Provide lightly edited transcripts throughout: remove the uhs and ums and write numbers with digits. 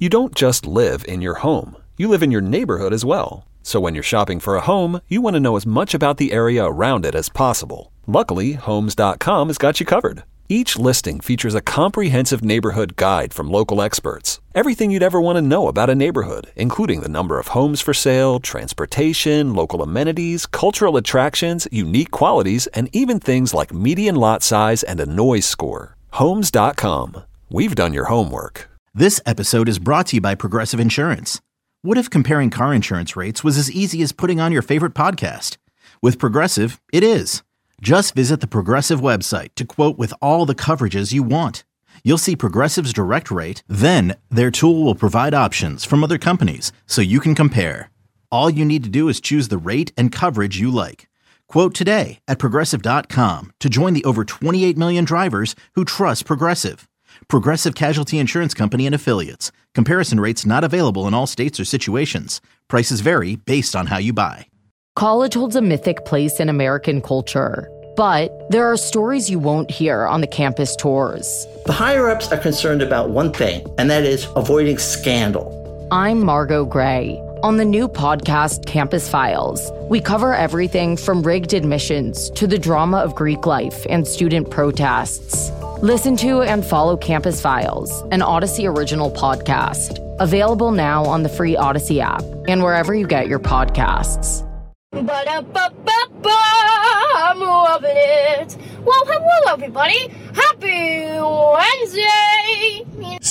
You don't just live in your home. You live in your neighborhood as well. So when you're shopping for a home, you want to know as much about the area around it as possible. Luckily, Homes.com has got you covered. Each listing features a comprehensive neighborhood guide from local experts. Everything you'd ever want to know about a neighborhood, including the number of homes for sale, transportation, local amenities, cultural attractions, unique qualities, and even things like median lot size and a noise score. Homes.com. We've done your homework. This episode is brought to you by Progressive Insurance. What if comparing car insurance rates was as easy as putting on your favorite podcast? With Progressive, it is. Just visit the Progressive website to quote with all the coverages you want. You'll see Progressive's direct rate, then their tool will provide options from other companies so you can compare. All you need to do is choose the rate and coverage you like. Quote today at Progressive.com to join the over 28 million drivers who trust Progressive. Progressive Casualty Insurance Company and Affiliates. Comparison rates not available in all states or situations. Prices vary based on how you buy. College holds a mythic place in American culture, but there are stories you won't hear on the campus tours. The higher-ups are concerned about one thing, and that is avoiding scandal. I'm Margot Gray. On the new podcast, Campus Files, we cover everything from rigged admissions to the drama of Greek life and student protests. Listen to and follow Campus Files, an Odyssey original podcast. Available now on the free Odyssey app and wherever you get your podcasts. Ba-da-ba-ba-ba, I'm loving it. Well, hello, everybody. Happy Wednesday.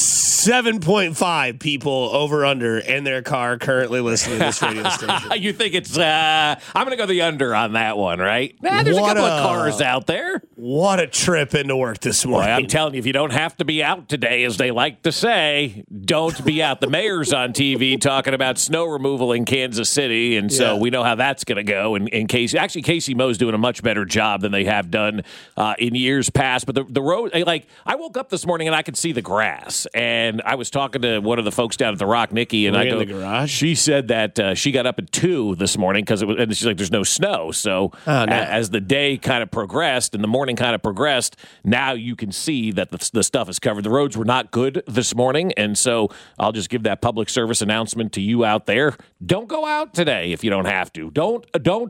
7.5 people over under in their car currently listening to this radio station. You think it's, I'm going to go the under on that one, right? Nah, there's a couple of cars out there. What a trip into work this morning. Boy, I'm telling you, if you don't have to be out today, as they like to say, don't be out. The mayor's on TV talking about snow removal in Kansas City, and so we know how that's going to go. And Casey Moe's doing a much better job than they have done in years past. But the road, like, I woke up this morning and I could see the grass, and I was talking to one of the folks down at the Rock, Nikki, and in the garage. She said that she got up at 2 this morning because and she's like, "There's no snow." So as the day kind of progressed and the morning kind of progressed, now you can see that the stuff is covered. The roads were not good this morning, and so I'll just give that public service announcement to you out there: don't go out today if you don't have to. Don't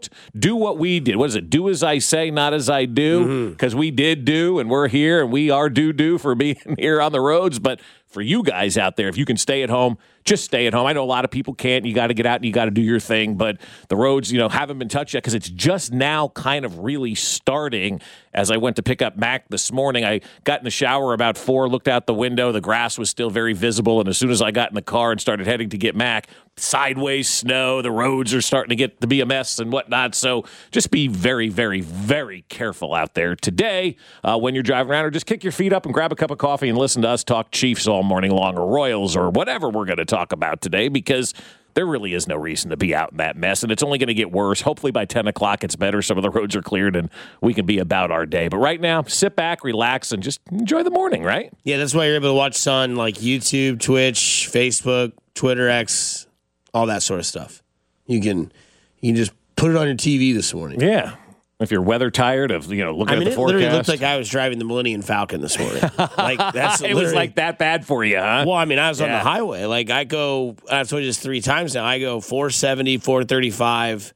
do what we did. What is it? Do as I say, not as I do. Because we did do, and we're here, and we are due for being here on the roads, but. For you guys out there, if you can stay at home, just stay at home. I know a lot of people can't. You got to get out and you got to do your thing, but the roads, haven't been touched yet because it's just now kind of really starting. As I went to pick up Mac this morning, I got in the shower about 4, looked out the window. The grass was still very visible, and as soon as I got in the car and started heading to get Mac, sideways snow. The roads are starting to get to be a mess and whatnot, so just be very, very, very careful out there today when you're driving around, or just kick your feet up and grab a cup of coffee and listen to us talk Chiefs all morning long, or Royals, or whatever we're going to talk about today, because there really is no reason to be out in that mess, and it's only going to get worse. Hopefully by 10 o'clock it's better. Some of the roads are cleared, and we can be about our day. But right now, sit back, relax, and just enjoy the morning, right? Yeah, that's why you're able to watch us on like YouTube, Twitch, Facebook, Twitter, X, all that sort of stuff. You can just put it on your TV this morning. Yeah. If you're weather tired of looking at the forecast. It literally looked like I was driving the Millennium Falcon this morning. Like that's it was like that bad for you, huh? Well, I was on the highway. Like I've told you this 3 times now. I go 470, 435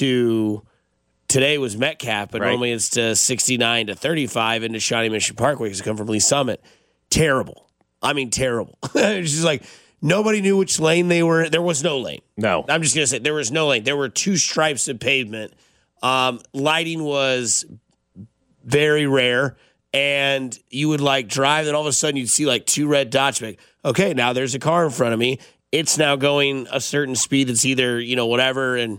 to today was Metcalf, but normally it's to 69 to 35 into Shawnee Mission Parkway because I come from Lee Summit. Terrible. Terrible. It's just like nobody knew which lane they were. There was no lane. No. I'm just gonna say there was no lane. There were 2 stripes of pavement. Lighting was very rare, and you would drive, and all of a sudden you'd see 2 red dots. Okay, now there's a car in front of me. It's now going a certain speed. It's either whatever, and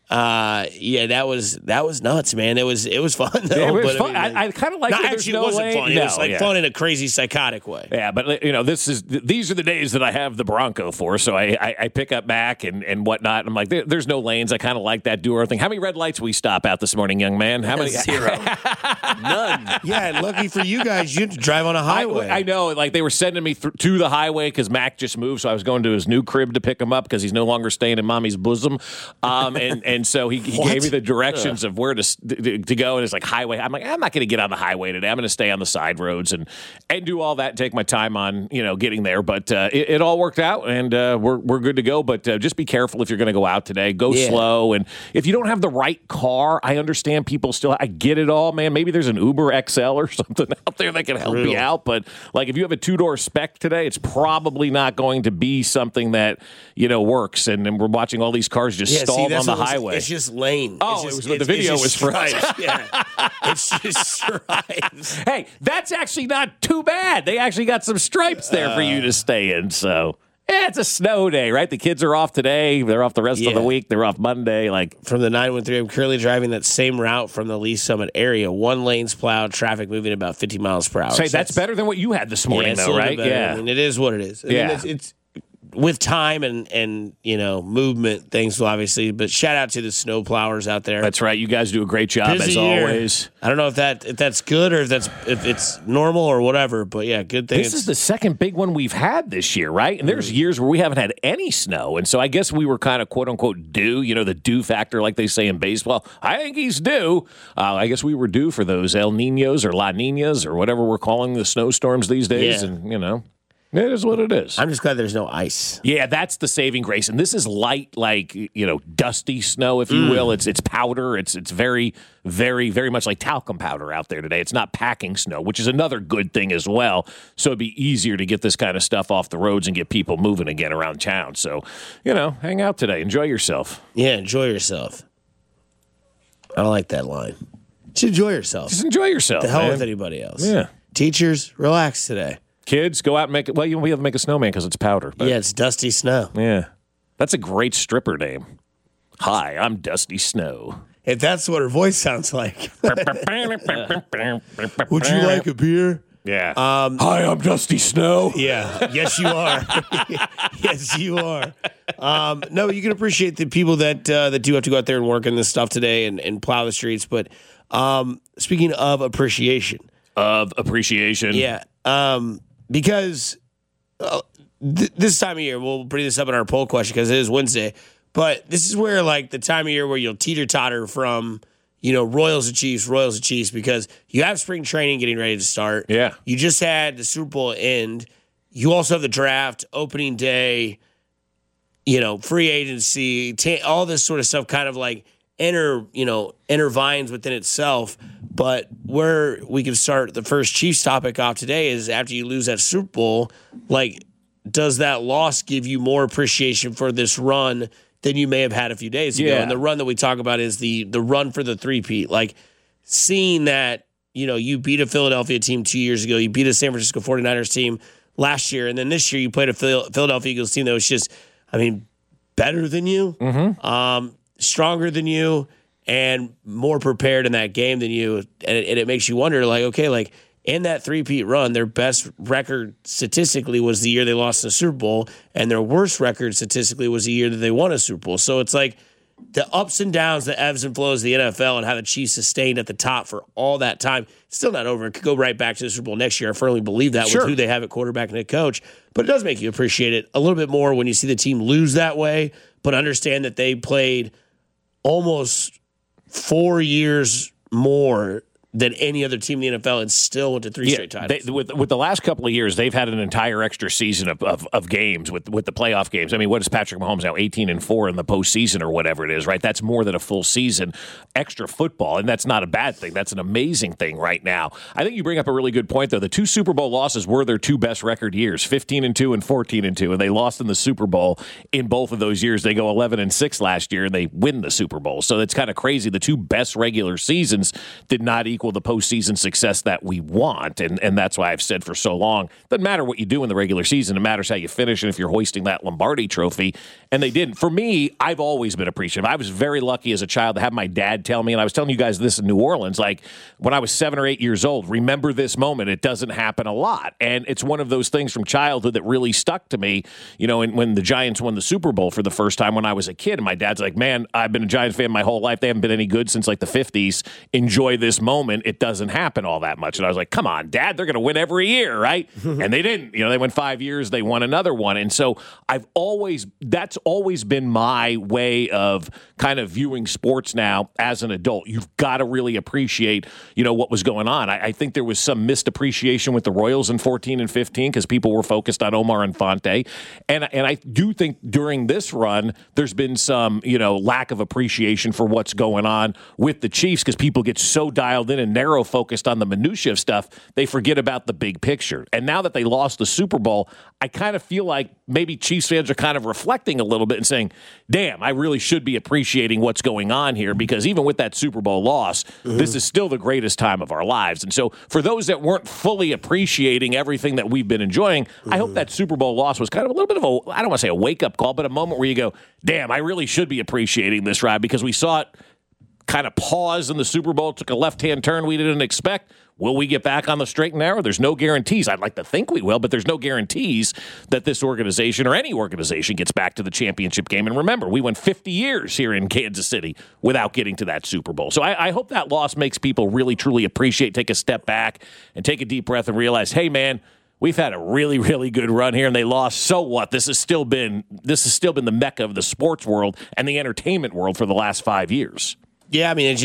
that was nuts, man. It was fun though. Yeah, it was fun. I kind of like it. Actually, it wasn't fun. It was fun in a crazy psychotic way. Yeah, but these are the days that I have the Bronco for. So I pick up Mac and whatnot. And I'm like, there's no lanes. I kind of like that do-or thing. How many red lights we stop out this morning, young man? How many? 0. None. Yeah, lucky for you guys, you had to drive on a highway. I know. They were sending me to the highway because Mac just moved. So I was going to his new crib to pick him up because he's no longer staying in mommy's bosom. And And so he gave me the directions of where to go, and it's like highway. I'm like, I'm not going to get on the highway today. I'm going to stay on the side roads and do all that, and take my time on getting there. But it all worked out, and we're good to go. But just be careful if you're going to go out today. Go slow, and if you don't have the right car, I understand people still. I get it all, man. Maybe there's an Uber XL or something out there that can help you out. But like if you have a 2-door spec today, it's probably not going to be something that works. And we're watching all these cars just stalled on the highway. It's just lane. Oh, it was what the video was for. Yeah, it's just stripes. Hey, that's actually not too bad. They actually got some stripes there for you to stay in. So it's a snow day, right? The kids are off today. They're off the rest of the week. They're off Monday. Like from the 913, I'm currently driving that same route from the Lee Summit area. 1 lane's plowed, traffic moving about 50 miles per hour. Say that's better than what you had this morning, though, right? Yeah, I mean, it is what it is. It's with time and movement, things will obviously. But shout out to the snow plowers out there. That's right. You guys do a great job Busy as year. always. I don't know if that's good or if it's normal or whatever. But yeah, good thing. This is the second big one we've had this year, right? And there's years where we haven't had any snow, and so I guess we were kind of quote unquote due. The due factor, like they say in baseball. I think he's due. I guess we were due for those El Niños or La Niñas or whatever we're calling the snowstorms these days, and it is what it is. I'm just glad there's no ice. Yeah, that's the saving grace. And this is light, dusty snow, if you will. It's powder. It's very, very, very much like talcum powder out there today. It's not packing snow, which is another good thing as well. So it'd be easier to get this kind of stuff off the roads and get people moving again around town. So, hang out today. Enjoy yourself. Yeah, enjoy yourself. I like that line. Just enjoy yourself. Just enjoy yourself. The hell with anybody else. Yeah. Teachers, relax today. Kids, go out and make it. Well, we have to make a snowman because it's powder. But, yeah, it's Dusty Snow. Yeah. That's a great stripper name. Hi, I'm Dusty Snow. If that's what her voice sounds like. Would you like a beer? Yeah. Hi, I'm Dusty Snow. Yeah. Yes, you are. Yes, you are. No, you can appreciate the people that do have to go out there and work on this stuff today and plow the streets. But speaking of appreciation. Yeah. Because this time of year, we'll bring this up in our poll question because it is Wednesday. But this is where, the time of year where you'll teeter-totter from, Royals to Chiefs, because you have spring training getting ready to start. Yeah. You just had the Super Bowl end. You also have the draft, opening day, free agency, all this sort of stuff kind of intervines within itself. But where we can start the first Chiefs topic off today is after you lose that Super Bowl, does that loss give you more appreciation for this run than you may have had a few days ago? Yeah. And the run that we talk about is the run for the three-peat. Seeing that, you beat a Philadelphia team 2 years ago, you beat a San Francisco 49ers team last year, and then this year you played a Philadelphia Eagles team that was just, better than you, stronger than you, and more prepared in that game than you. And it makes you wonder, in that three-peat run, their best record statistically was the year they lost in the Super Bowl, and their worst record statistically was the year that they won a Super Bowl. So it's the ups and downs, the ebbs and flows of the NFL and how the Chiefs sustained at the top for all that time. It's still not over. It could go right back to the Super Bowl next year. I firmly believe that with who they have at quarterback and head coach. But it does make you appreciate it a little bit more when you see the team lose that way, but understand that they played almost 4 years more than any other team in the NFL and still went to three straight titles. With the last couple of years, they've had an entire extra season of games with the playoff games. What is Patrick Mahomes now, 18-4 in the postseason or whatever it is, right? That's more than a full season extra football, and that's not a bad thing. That's an amazing thing right now. I think you bring up a really good point, though. The 2 Super Bowl losses were their 2 best record years, 15-2 and 14-2, and they lost in the Super Bowl in both of those years. They go 11-6 last year, and they win the Super Bowl. So it's kind of crazy. The 2 best regular seasons did not equal the postseason success that we want, and that's why I've said for so long, doesn't matter what you do in the regular season, it matters how you finish and if you're hoisting that Lombardi trophy, and they didn't. For me, I've always been appreciative. I was very lucky as a child to have my dad tell me, and I was telling you guys this in New Orleans, when I was 7 or 8 years old, remember this moment, it doesn't happen a lot, and it's one of those things from childhood that really stuck to me, when the Giants won the Super Bowl for the first time when I was a kid, and my dad's like, man, I've been a Giants fan my whole life, they haven't been any good since the 50s, enjoy this moment. moment, it doesn't happen all that much. And I was like, come on, Dad, they're going to win every year, right? And they didn't. They went 5 years, they won another one. And so that's always been my way of kind of viewing sports now as an adult. You've got to really appreciate, what was going on. I think there was some missed appreciation with the Royals in 14 and 15 because people were focused on Omar Infante. And I do think during this run, there's been some, lack of appreciation for what's going on with the Chiefs because people get so dialed in and narrow focused on the minutia of stuff, they forget about the big picture. And now that they lost the Super Bowl, I kind of feel like maybe Chiefs fans are kind of reflecting a little bit and saying, damn, I really should be appreciating what's going on here because even with that Super Bowl loss, this is still the greatest time of our lives. And so for those that weren't fully appreciating everything that we've been enjoying, I hope that Super Bowl loss was kind of a little bit of a, I don't want to say a wake-up call, but a moment where you go, damn, I really should be appreciating this ride because we saw it kind of pause in the Super Bowl, took a left-hand turn we didn't expect. Will we get back on the straight and narrow? There's no guarantees. I'd like to think we will, but there's no guarantees that this organization or any organization gets back to the championship game. And remember, we went 50 years here in Kansas City without getting to that Super Bowl. So I hope that loss makes people really, truly appreciate, take a step back and take a deep breath and realize, hey, man, we've had a really, really good run here, and they lost. So what? This has still been the mecca of the sports world and the entertainment world for the last 5 years. Yeah, I mean,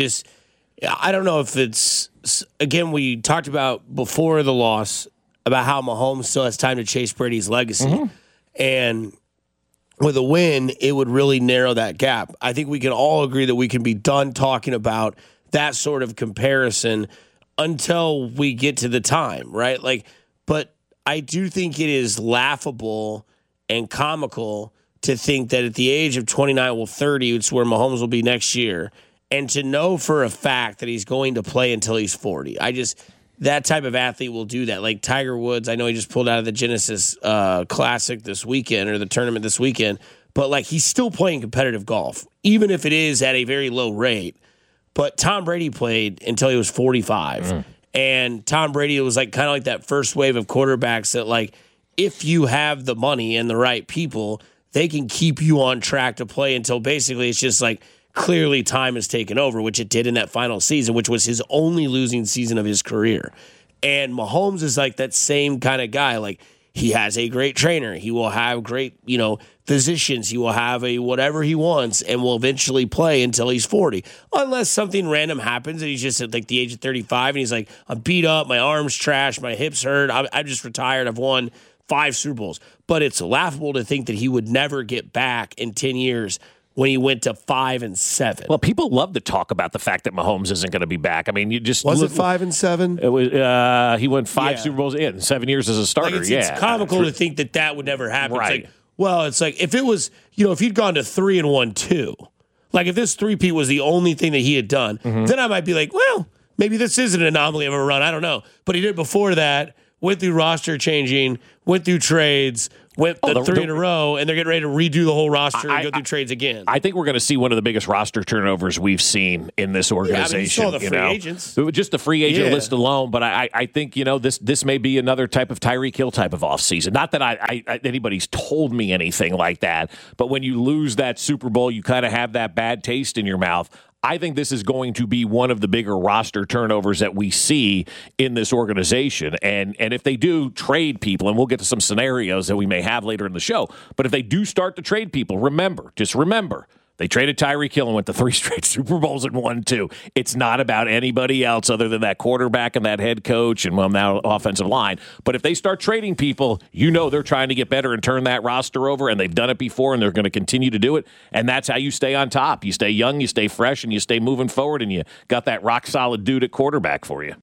I don't know if it's, again, we talked about before the loss about how Mahomes still has time to chase Brady's legacy. And with a win, it would really narrow that gap. I think we can all agree that we can be done talking about that sort of comparison until we get to the time, right? But I do think it is laughable and comical to think that at the age of 29, 30, it's where Mahomes will be next year. And to know for a fact that he's going to play until he's 40. That type of athlete will do that. Like Tiger Woods, I know he just pulled out of the Genesis Classic this weekend or the tournament this weekend, but he's still playing competitive golf, even if it is at a very low rate. But Tom Brady played until he was 45. And Tom Brady was kind of like that first wave of quarterbacks that if you have the money and the right people, they can keep you on track to play until basically it's just clearly time has taken over, which it did in that final season, which was his only losing season of his career. And Mahomes is that same kind of guy. He has a great trainer. He will have great, physicians. He will have whatever he wants and will eventually play until he's 40. Unless something random happens and he's just at the age of 35 and he's I'm beat up, my arm's trash, my hips hurt, I'm just retired, I've won 5 Super Bowls. But it's laughable to think that he would never get back in 10 years when he went to 5 and 7. Well, people love to talk about the fact that Mahomes isn't going to be back. I mean, you just was it 5 and 7? It was. He won 5 Super Bowls in 7 years as a starter. It's comical to think that would never happen. Right. It's if it was, if he'd gone to 3 and 1 too, if this three-peat was the only thing that he had done, then I might be well, maybe this is an anomaly of a run. I don't know, but he did before that. Went through roster changing, went through trades, went 3 in a row, and they're getting ready to redo the whole roster and go through trades again. I think we're going to see one of the biggest roster turnovers we've seen in this organization. You saw the free agents. Just the free agent list alone, but I think, this may be another type of Tyreek Hill type of offseason. Not that anybody's told me anything like that, but when you lose that Super Bowl, you kind of have that bad taste in your mouth. I think this is going to be one of the bigger roster turnovers that we see in this organization. And if they do trade people, and we'll get to some scenarios that we may have later in the show, but if they do start to trade people, remember, they traded Tyreek Hill and went to 3 straight Super Bowls and won 2. It's not about anybody else other than that quarterback and that head coach and, now offensive line. But if they start trading people, they're trying to get better and turn that roster over, and they've done it before, and they're going to continue to do it. And that's how you stay on top. You stay young, you stay fresh, and you stay moving forward, and you got that rock-solid dude at quarterback for you.